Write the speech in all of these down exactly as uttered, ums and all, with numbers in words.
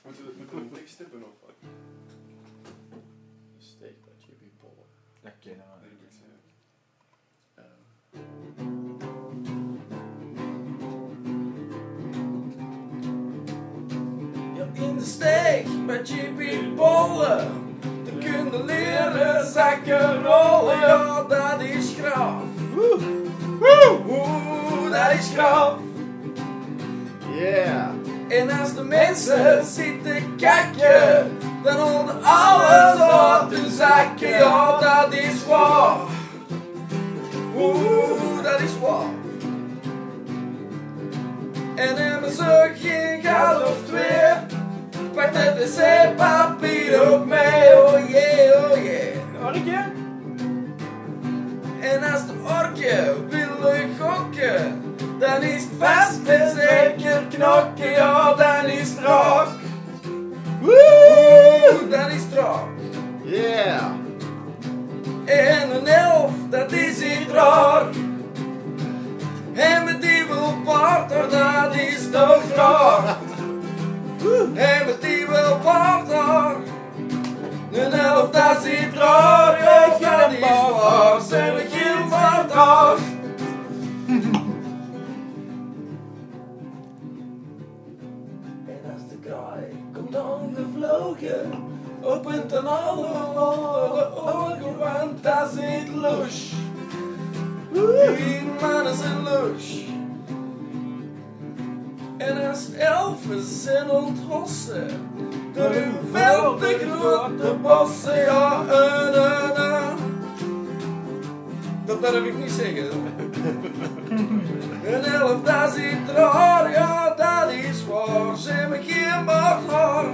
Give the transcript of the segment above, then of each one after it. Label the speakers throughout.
Speaker 1: Moeten we, moeten we een tekst hebben of wat?
Speaker 2: Steek bij J P Pollen.
Speaker 3: Dat kennen we.
Speaker 1: Nee, ik zeg.
Speaker 2: Ja, in de steek bij J P Pollen. Te kunnen leren zakken rollen. Ja, dat is graf. Oeh, dat is graf.
Speaker 3: Yeah!
Speaker 2: En als de mensen zitten kijken, dan houden alles uit hun zakken. Ja, dat is waar. Oeh, dat is waar. En hebben ze geen geld of twee, pak het wc-papier ook mee. Oh yeah, oh yeah.
Speaker 3: Orkje?
Speaker 2: En als de orkje willen gokken, dan is het vast en zeker knokken. Ja, dan is het raak. Woe, dan is het raak.
Speaker 3: Yeah!
Speaker 2: En een elf, dat is iets raar. En met die wil partner, dat is toch raar. En met die wil partner, een elf, dat is iets raar. Ja, dat is waar, zijn we geen partner. En als de kraai komt aangevlogen, opent dan alle ogen, want dat zit los. Die mannen zijn los. En als elfen zijn onthossen, door hun veel te grote bossen, ja, en, en, en. Dat durf ik niet zeggen. Een elf, dat zit raar, ja, dat is waar, ze hebben geen baardhaar.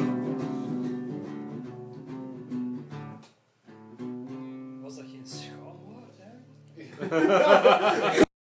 Speaker 4: Was dat geen schaamwoord, hè?